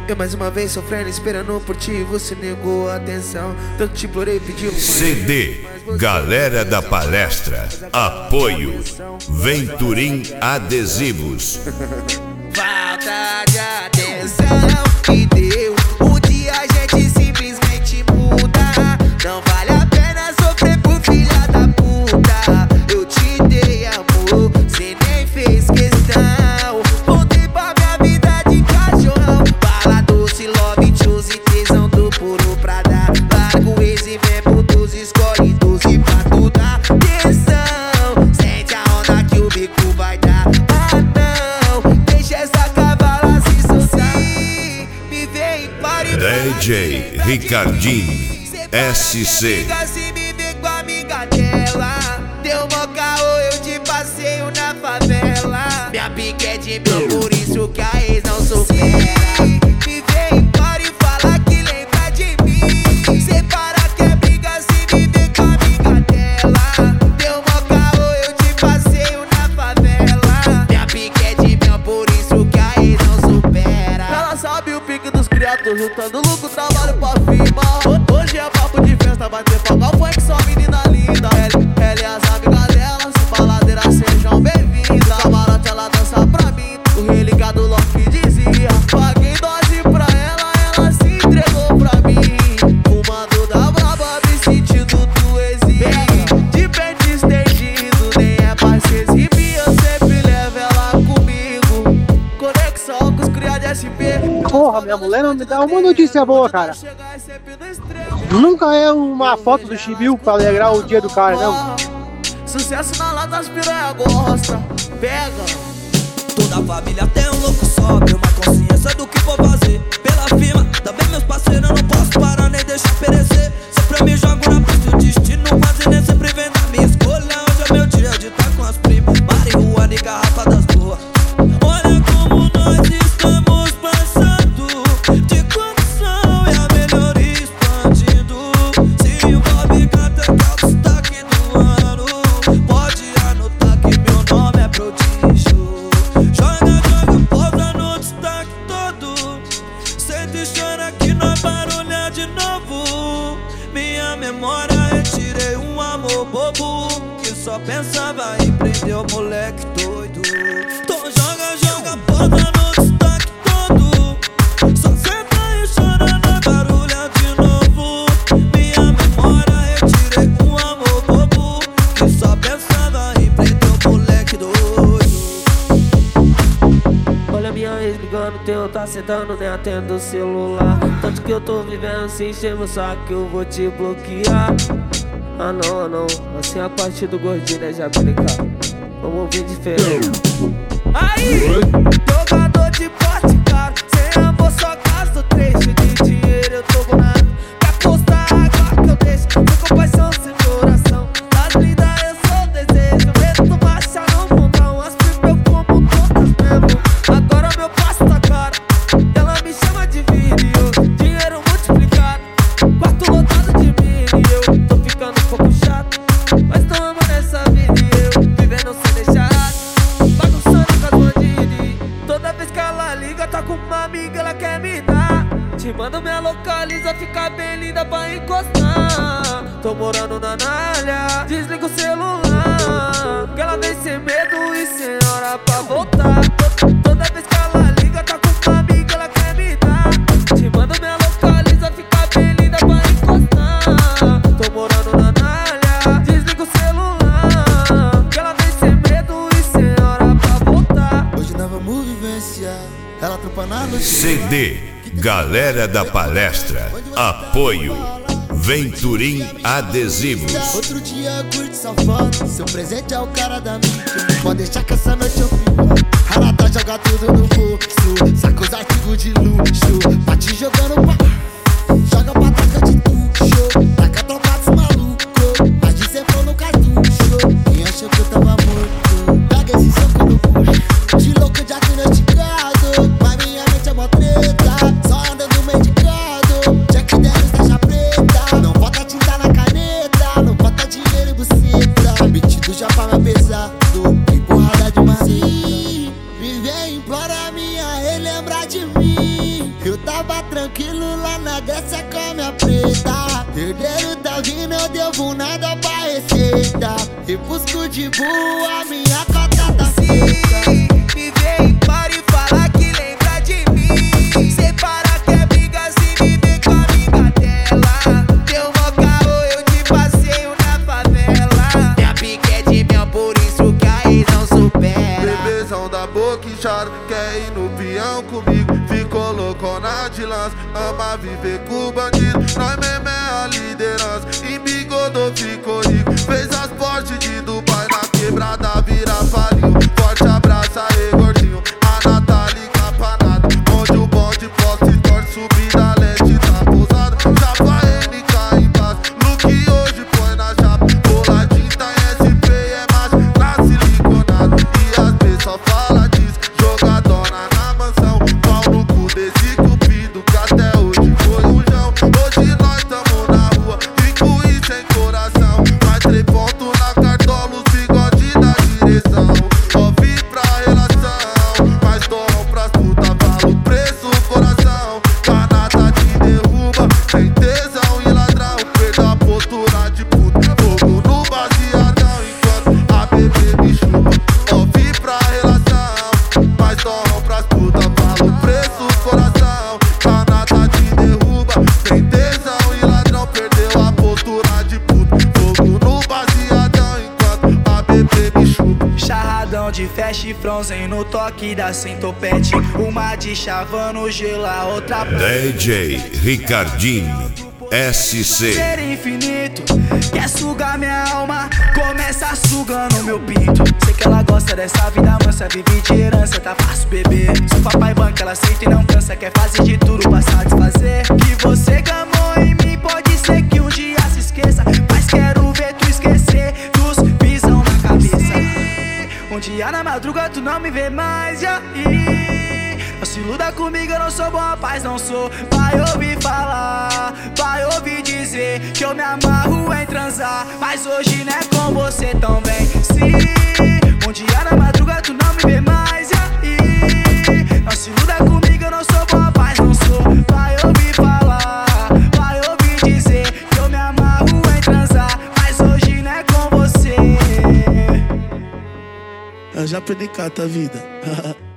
Eu mais uma vez sofrendo, esperando por ti, você negou a atenção. Tanto te implorei, pediu CD Galera da Palestra. Apoio Venturim Adesivos. Falta de atenção que deu. Um dia a gente simplesmente muda. Não vale a pena sofrer por filha da puta. Eu te dei amor, cê nem fez questão. Voltei pra minha vida de cachorrão. Fala doce, love, choose, tesão do puro pra dar. Larga o ex e vem pro 12, escolhe 12 pra tu dar atenção. Sente a onda que o bico vai dar. Ah não, deixa essa cavala se soltar. Me vem e pare. DJ Ricardinho SC. Se me vê com a amiga dela, deu mó caô, eu te passeio na favela. Minha pique é de mil, por isso que a ex não supera. Me vem e para e fala que lembra de mim. Separa que é briga se me vê com a amiga dela. Deu mó caô, eu te passeio na favela. Minha pique é de mil, por isso que a ex não supera. Ela sabe o pique dos criados, juntando lucro, trabalho pra firma. Hoje é papo de festa, vai ter pagar o funk, só menina linda. Ela e as amigas dela, se baladeira sejam bem-vindas. Camarote ela dança pra mim, o rei ligado logo que dizia. Paguei dose pra ela, ela se entregou pra mim. Fumando da braba, me sentindo tu exime. De pente estendido, nem é pra se exibir. Eu sempre levo ela comigo. Conexão com os criados de SP. Porra, minha mulher não me dá uma notícia boa, cara. Nunca é uma foto do Chibiu pra alegrar o dia do cara, não. Sucesso na lata, as piranha gosta. Pega. Toda a família tem um louco sóbrio, uma consciência do que vou fazer. Pela firma, também meus parceiros, eu não posso parar nem deixar perecer. Sempre eu me jogo na pista, o destino quase nem sempre vem na minha escolha. Hoje é meu dia de estar com as primas, marihuana e garrafa das boas. Olha como nós estamos passando de condição e a melhoria expandindo. Se o Bob canta que é o destaque do ano, pode anotar que meu nome é prodígio. Joga, pousa no destaque todo. Sente e chora que nós barulha de novo. Minha memória retirei um amor bobo que só pensava em prender o moleque doido. Então joga, pousa no destaque todo. Só senta e chora na barulha de novo. Minha memória retirei um amor bobo que só pensava em prender o moleque doido. Olha minha ex ligando, teu tá sentando, nem atendo o celular. Tanto que eu tô vivendo, se encher meu saco eu vou te bloquear. Ah não, assim a parte do gordinho é já brincar. Vamos ouvir diferente. Aí, jogador de porte caro, sem amor só gasto trecho de dinheiro eu tô bonado. Quer apostar agora que eu deixo, sem compaixão, sem coração. Das lindas eu sou desejo, meto marcha no montão. As pipas eu como todas mesmo, agora meu passo tá caro. Ela me chama de vídeo, dinheiro multiplicado. Quarto lotado de mim e eu tô ficando um pouco chato. Mas tô amando essa vida e eu vivendo sem deixar. Bagunçando com as bandidas. Toda vez que ela liga, tá com uma amiga, ela quer me dar. Te mando minha localiza, fica bem linda pra encostar. Tô morando na Nália, desliga o celular, que ela vem sem medo e sem hora pra voltar. Toda vez que ela liga, tá com uma amiga, ela quer me dar. Te mando minha localiza, fica bem linda pra encostar. Tô morando na Nália, desliga o celular, que ela vem sem medo e sem hora pra voltar. Hoje nós vamos vivenciar. Ela tropa na noite. CD Galera da Palestra. Apoio Venturim Adesivos. Outro dia curte safado, seu presente é o cara da mídia. Pode deixar que essa noite eu fico. Renata joga tudo no bolso, saca os artigos de luxo. Bate jogando pra, joga pra taca de tucho. Taca tropa dos malucos, mas de sempre no cartucho. Quem achou que eu tava morto, pega esse soco no puxo. De louco diagnosticado, mas minha mente é mó treta. Só andando medicado, Jack Daniels taxa preta. Não bota tinta na caneta, não bota dinheiro em buceta. Metido já pra me pesado, empurrada de macia. Me vem implora minha, relembrar de mim. Eu Eu tava tranquilo lá na Grécia com a minha preta. Herdeiro tá vindo, eu devo nada pra receita. E busco de boa, minha cota tá feita. Me vem para e fala que lembra de mim. Separa que é briga se me vem com a amiga dela. Deu mó caô, eu te passeio na favela. Minha pique é de mel, por isso que a ex não supera. Bebezão da boca inchada, quer ir no peão comigo. Ficou loucona de lança, ama viver com bandido. Nós mesmo é a liderança, embigodou, ficou rico. Fez as portes de Dubai, na quebrada vira faliu. Forte abraço aí, gordinho, a Natália Capanada. Onde o bonde posta e torce, subida leste tá pousada. Chapa NK embaixo, no que hoje põe na chapa. Boladinho tá em SP, é macho, na siliconada. E as B só fala disso, jogadona na mansão. Pau no cu desse cupido, que até hoje foi um jão. Hoje nós tamo na rua, rico e sem coração. Mais 3 pontos na cartola, os bigode da direção. Só vim pra relação, mas dom pras puta, vale o preço, coração. Canata te derruba, sem tesão e ladrão. Perdeu a postura de puta, fogo no baseadão. Enquanto a bebê me chupa, só vim pra relação, mas dom pras puta, vale o preço, coração. Canata te derruba, sem tesão e ladrão. Perdeu a postura de puta, fogo no baseadão. Enquanto a bebê me chupa. Charradão de fé, chifrãozinho no toque da centopete. Uma de chavando, gela, outra DJ Ricardinho SC. ser infinito, quer sugar minha alma, começa sugando meu pinto. Sei que ela gosta dessa vida mansa, vive de herança, tá fácil beber. Sou papai banca, ela aceita e não cansa, quer fazer de tudo pra satisfazer. Que você gamou em mim, pode ser que um dia se esqueça, mas quero ver tu esquecer dos pisão na cabeça. Um dia na madruga tu não me vê mais, e aí? Não se iluda comigo, eu não sou bom rapaz, não sou. Vai ouvir falar, vai ouvir dizer que eu me amarro em transar, mas hoje não é com você também. Se um dia na madruga tu não me vê mais, e aí? Não se iluda comigo, eu não sou bom rapaz, não sou. Vai ouvir falar, vai ouvir dizer que eu me amarro em transar, mas hoje não é com você. Eu já perdi cata a vida.